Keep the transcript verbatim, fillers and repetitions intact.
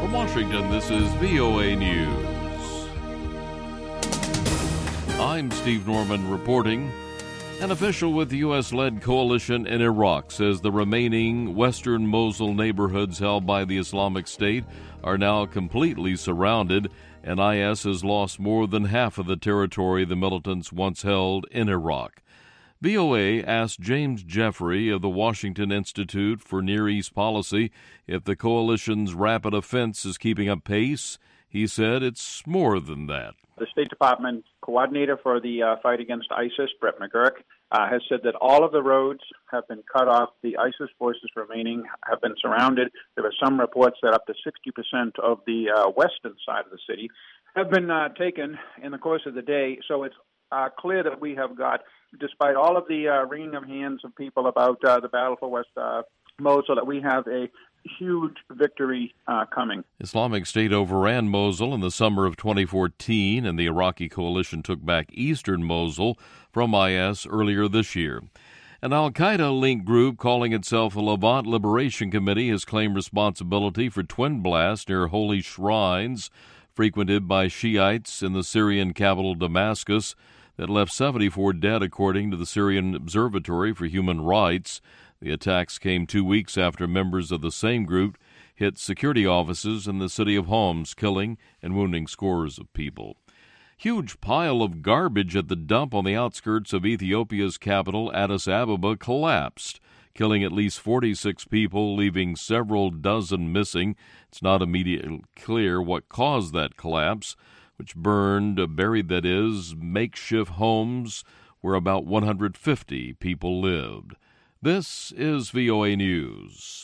From Washington, this is V O A News. I'm Steve Norman reporting. An official with the U S-led coalition in Iraq says the remaining western Mosul neighborhoods held by the Islamic State are now completely surrounded, and I S has lost more than half of the territory the militants once held in Iraq. V O A asked James Jeffrey of the Washington Institute for Near East Policy if the coalition's rapid offense is keeping up pace. He said it's more than that. The State Department coordinator for the uh, fight against ISIS, Brett McGurk, uh, has said that all of the roads have been cut off. The ISIS forces remaining have been surrounded. There are some reports that up to sixty percent of the uh, western side of the city have been uh, taken in the course of the day. So it's uh, clear that we have got, despite all of the uh, wringing of hands of people about uh, the battle for West uh, Mosul, that we have a huge victory uh, coming. Islamic State overran Mosul in the summer of twenty fourteen, and the Iraqi coalition took back eastern Mosul from I S earlier this year. An al-Qaeda-linked group calling itself the Levant Liberation Committee has claimed responsibility for twin blasts near holy shrines frequented by Shiites in the Syrian capital Damascus that left seventy-four dead, according to the Syrian Observatory for Human Rights. The attacks came two weeks after members of the same group hit security offices in the city of Homs, killing and wounding scores of people. Huge pile of garbage at the dump on the outskirts of Ethiopia's capital, Addis Ababa, collapsed, killing at least forty-six people, leaving several dozen missing. It's not immediately clear what caused that collapse, which burned, buried that is, makeshift homes where about one hundred fifty people lived. This is V O A News.